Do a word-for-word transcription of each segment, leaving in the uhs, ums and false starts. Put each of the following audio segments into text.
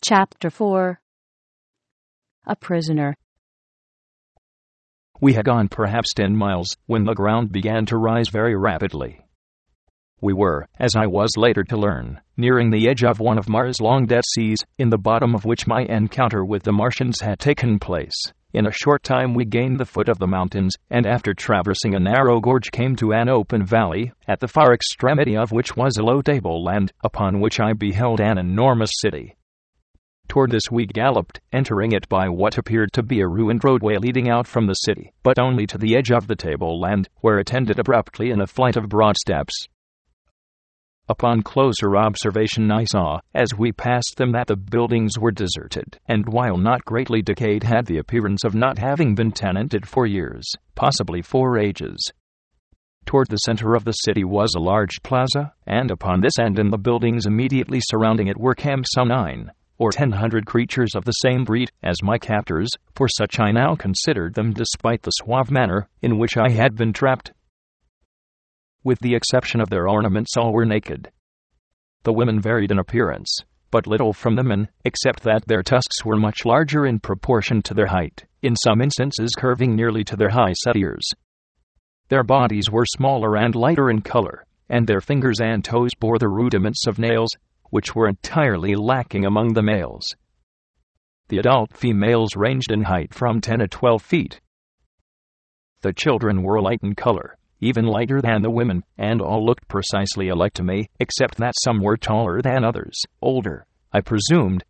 Chapter four. A Prisoner. We had gone perhaps ten miles when the ground began to rise very rapidly. We were, as I was later to learn, nearing the edge of one of Mars' long dead seas, in the bottom of which my encounter with the Martians had taken place. In a short time we gained the foot of the mountains, and after traversing a narrow gorge came to an open valley, at the far extremity of which was a low tableland, upon which I beheld an enormous city. Toward this we galloped, entering it by what appeared to be a ruined roadway leading out from the city, but only to the edge of the tableland, where it ended abruptly in a flight of broad steps. Upon closer observation I saw, as we passed them, that the buildings were deserted, and while not greatly decayed had the appearance of not having been tenanted for years, possibly for ages. Toward the center of the city was a large plaza, and upon this end and the buildings immediately surrounding it were camped some nine or ten hundred creatures of the same breed as my captors, for such I now considered them despite the suave manner in which I had been trapped. With the exception of their ornaments, all were naked. The women varied in appearance, but little from the men, except that their tusks were much larger in proportion to their height, in some instances curving nearly to their high-set ears. Their bodies were smaller and lighter in color, and their fingers and toes bore the rudiments of nails, which were entirely lacking among the males. The adult females ranged in height from ten to twelve feet. The children were light in color, even lighter than the women, and all looked precisely alike to me, except that some were taller than others, older, I presumed.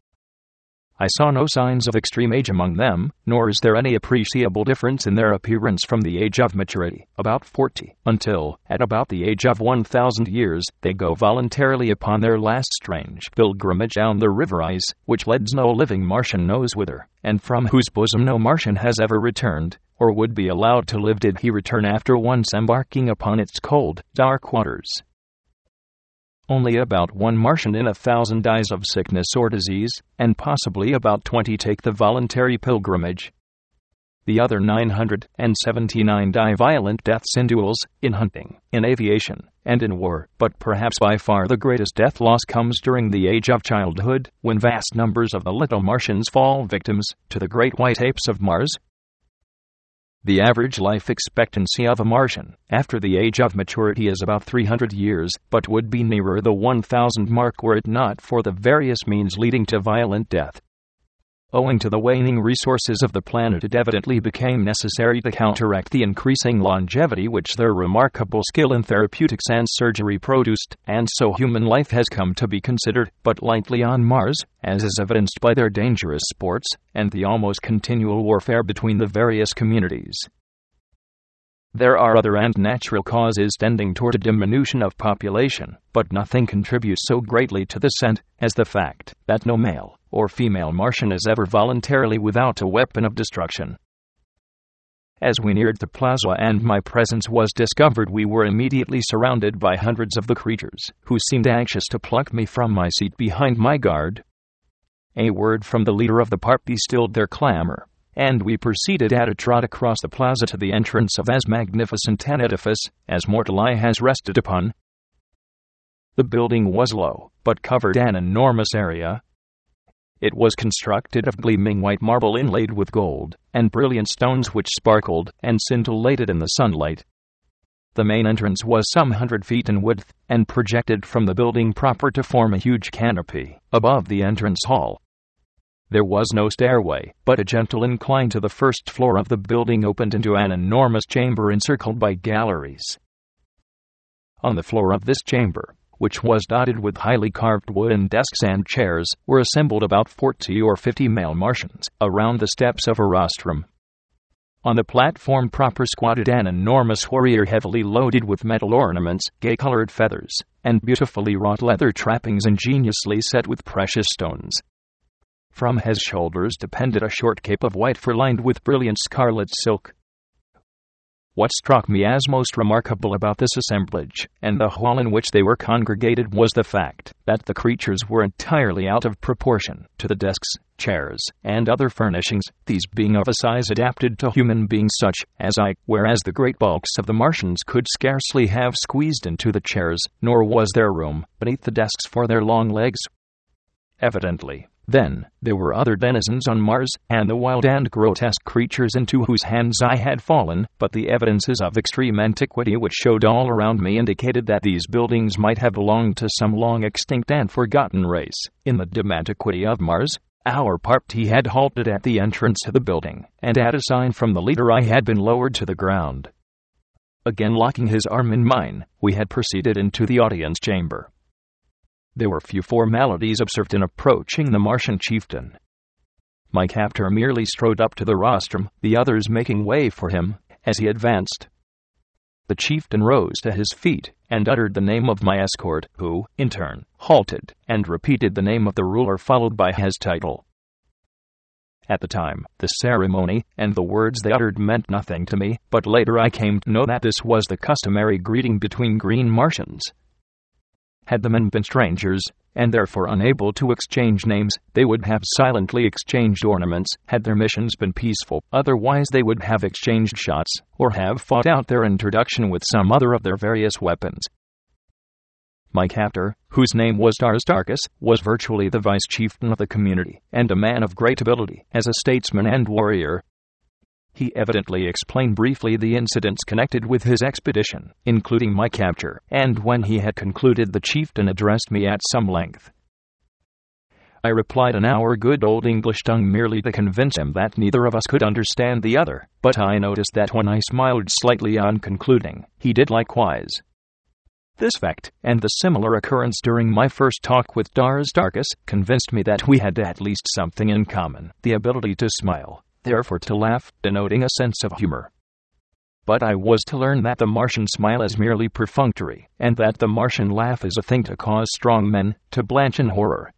I saw no signs of extreme age among them, nor is there any appreciable difference in their appearance from the age of maturity, about forty, until, at about the age of one thousand years, they go voluntarily upon their last strange pilgrimage down the river Ice, which leads no living Martian knows whither, and from whose bosom no Martian has ever returned, or would be allowed to live did he return after once embarking upon its cold, dark waters. Only about one Martian in a thousand dies of sickness or disease, and possibly about twenty take the voluntary pilgrimage. The other nine hundred seventy-nine die violent deaths in duels, in hunting, in aviation, and in war, but perhaps by far the greatest death loss comes during the age of childhood, when vast numbers of the little Martians fall victims to the great white apes of Mars. The average life expectancy of a Martian, after the age of maturity, is about three hundred years, but would be nearer the one thousand mark were it not for the various means leading to violent death. Owing to the waning resources of the planet, it evidently became necessary to counteract the increasing longevity which their remarkable skill in therapeutics and surgery produced, and so human life has come to be considered but lightly on Mars, as is evidenced by their dangerous sports, and the almost continual warfare between the various communities. There are other and natural causes tending toward a diminution of population, but nothing contributes so greatly to this end as the fact that no male or female Martian is ever voluntarily without a weapon of destruction. As we neared the plaza and my presence was discovered, we were immediately surrounded by hundreds of the creatures, who seemed anxious to pluck me from my seat behind my guard. A word from the leader of the party stilled their clamor, and we proceeded at a trot across the plaza to the entrance of as magnificent an edifice as mortal eye has rested upon. The building was low, but covered an enormous area. It was constructed of gleaming white marble inlaid with gold, and brilliant stones which sparkled and scintillated in the sunlight. The main entrance was some hundred feet in width, and projected from the building proper to form a huge canopy above the entrance hall. There was no stairway, but a gentle incline to the first floor of the building opened into an enormous chamber encircled by galleries. On the floor of this chamber, which was dotted with highly carved wooden desks and chairs, were assembled about forty or fifty male Martians, around the steps of a rostrum. On the platform proper squatted an enormous warrior heavily loaded with metal ornaments, gay-colored feathers, and beautifully wrought leather trappings ingeniously set with precious stones. From his shoulders depended a short cape of white fur lined with brilliant scarlet silk. What struck me as most remarkable about this assemblage, and the hall in which they were congregated, was the fact that the creatures were entirely out of proportion to the desks, chairs, and other furnishings, these being of a size adapted to human beings such as I, whereas the great bulks of the Martians could scarcely have squeezed into the chairs, nor was there room beneath the desks for their long legs. Evidently, Then, there were other denizens on Mars, and the wild and grotesque creatures into whose hands I had fallen, but the evidences of extreme antiquity which showed all around me indicated that these buildings might have belonged to some long extinct and forgotten race. In the dim antiquity of Mars, our party had halted at the entrance to the building, and at a sign from the leader I had been lowered to the ground. Again locking his arm in mine, we had proceeded into the audience chamber. There were few formalities observed in approaching the Martian chieftain. My captor merely strode up to the rostrum, the others making way for him as he advanced. The chieftain rose to his feet and uttered the name of my escort, who, in turn, halted and repeated the name of the ruler followed by his title. At the time, the ceremony and the words they uttered meant nothing to me, but later I came to know that this was the customary greeting between green Martians. Had the men been strangers, and therefore unable to exchange names, they would have silently exchanged ornaments. Had their missions been peaceful, otherwise they would have exchanged shots, or have fought out their introduction with some other of their various weapons. My captor, whose name was Aristarchus, was virtually the vice-chieftain of the community, and a man of great ability as a statesman and warrior. He evidently explained briefly the incidents connected with his expedition, including my capture, and when he had concluded the chieftain addressed me at some length. I replied in our good old English tongue merely to convince him that neither of us could understand the other, but I noticed that when I smiled slightly on concluding, he did likewise. This fact, and the similar occurrence during my first talk with Aristarchus, convinced me that we had at least something in common, the ability to smile. Therefore to laugh, denoting a sense of humor. But I was to learn that the Martian smile is merely perfunctory, and that the Martian laugh is a thing to cause strong men to blanch in horror.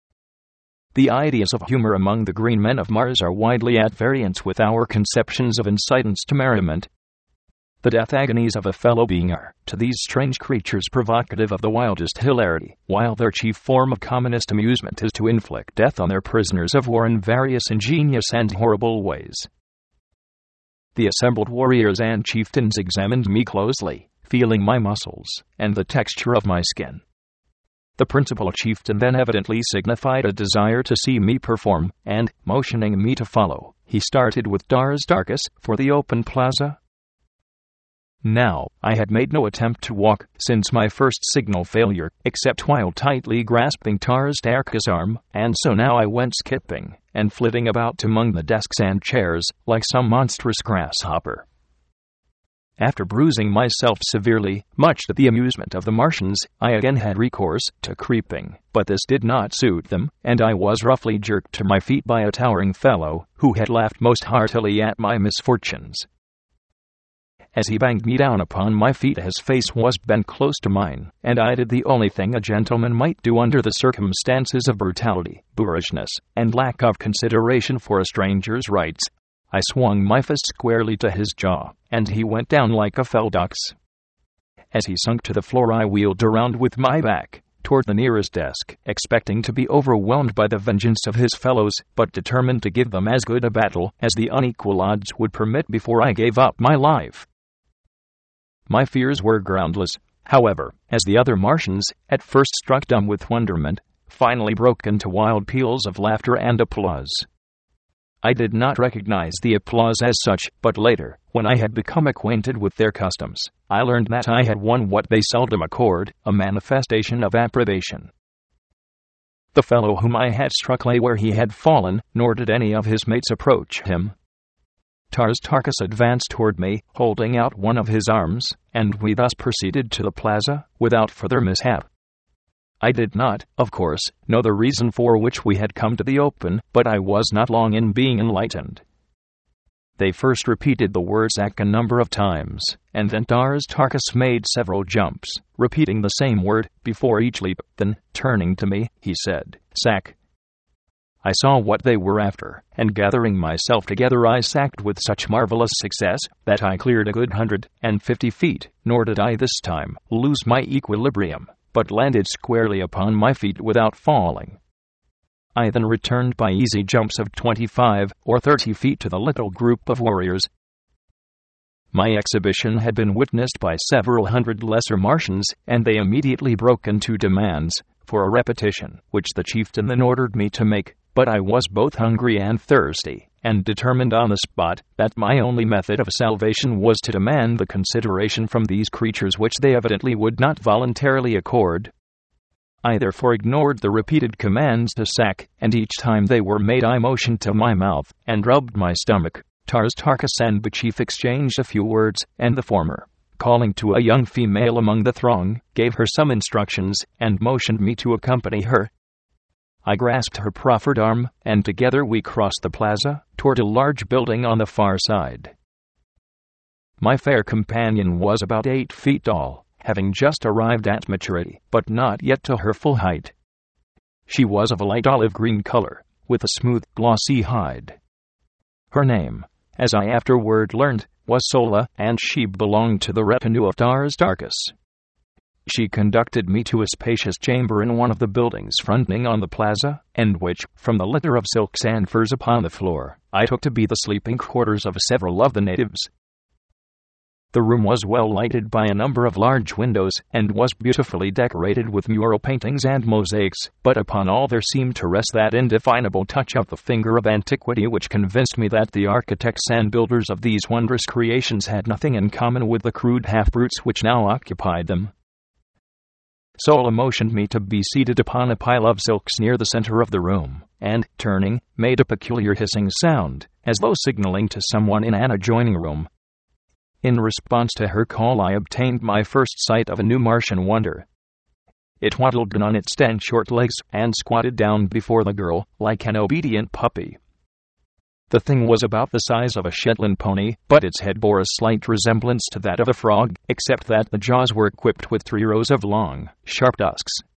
The ideas of humor among the green men of Mars are widely at variance with our conceptions of incitants to merriment. The death agonies of a fellow being are, to these strange creatures, provocative of the wildest hilarity, while their chief form of commonest amusement is to inflict death on their prisoners of war in various ingenious and horrible ways. The assembled warriors and chieftains examined me closely, feeling my muscles and the texture of my skin. The principal chieftain then evidently signified a desire to see me perform, and, motioning me to follow, he started with Aristarchus for the open plaza. Now, I had made no attempt to walk since my first signal failure, except while tightly grasping Aristarchus' arm, and so now I went skipping and flitting about among the desks and chairs like some monstrous grasshopper. After bruising myself severely, much to the amusement of the Martians, I again had recourse to creeping, but this did not suit them, and I was roughly jerked to my feet by a towering fellow who had laughed most heartily at my misfortunes. As he banged me down upon my feet, his face was bent close to mine, and I did the only thing a gentleman might do under the circumstances of brutality, boorishness, and lack of consideration for a stranger's rights. I swung my fist squarely to his jaw, and he went down like a felled ox. As he sunk to the floor, I wheeled around with my back toward the nearest desk, expecting to be overwhelmed by the vengeance of his fellows, but determined to give them as good a battle as the unequal odds would permit before I gave up my life. My fears were groundless, however, as the other Martians, at first struck dumb with wonderment, finally broke into wild peals of laughter and applause. I did not recognize the applause as such, but later, when I had become acquainted with their customs, I learned that I had won what they seldom accord, a manifestation of approbation. The fellow whom I had struck lay where he had fallen, nor did any of his mates approach him. Aristarchus advanced toward me, holding out one of his arms, and we thus proceeded to the plaza, without further mishap. I did not, of course, know the reason for which we had come to the open, but I was not long in being enlightened. They first repeated the word sack a number of times, and then Aristarchus made several jumps, repeating the same word before each leap. Then, turning to me, he said, "Sack." I saw what they were after, and gathering myself together I sacked with such marvelous success that I cleared a good hundred and fifty feet, nor did I this time lose my equilibrium, but landed squarely upon my feet without falling. I then returned by easy jumps of twenty-five or thirty feet to the little group of warriors. My exhibition had been witnessed by several hundred lesser Martians, and they immediately broke into demands for a repetition, which the chieftain then ordered me to make. but I was both hungry and thirsty, and determined on the spot that my only method of salvation was to demand the consideration from these creatures which they evidently would not voluntarily accord. I therefore ignored the repeated commands to sack, and each time they were made I motioned to my mouth and rubbed my stomach. Tars Tarkas and Bachif exchanged a few words, and the former, calling to a young female among the throng, gave her some instructions, and motioned me to accompany her. I grasped her proffered arm, and together we crossed the plaza, toward a large building on the far side. My fair companion was about eight feet tall, having just arrived at maturity, but not yet to her full height. She was of a light olive-green color, with a smooth, glossy hide. Her name, as I afterward learned, was Sola, and she belonged to the retinue of Tars Tarkas. She conducted me to a spacious chamber in one of the buildings fronting on the plaza, and which, from the litter of silks and furs upon the floor, I took to be the sleeping quarters of several of the natives. The room was well lighted by a number of large windows, and was beautifully decorated with mural paintings and mosaics, but upon all there seemed to rest that indefinable touch of the finger of antiquity which convinced me that the architects and builders of these wondrous creations had nothing in common with the crude half-brutes which now occupied them. Sola motioned me to be seated upon a pile of silks near the center of the room, and, turning, made a peculiar hissing sound, as though signaling to someone in an adjoining room. In response to her call I obtained my first sight of a new Martian wonder. It waddled on its ten short legs and squatted down before the girl, like an obedient puppy. The thing was about the size of a Shetland pony, but its head bore a slight resemblance to that of a frog, except that the jaws were equipped with three rows of long, sharp tusks,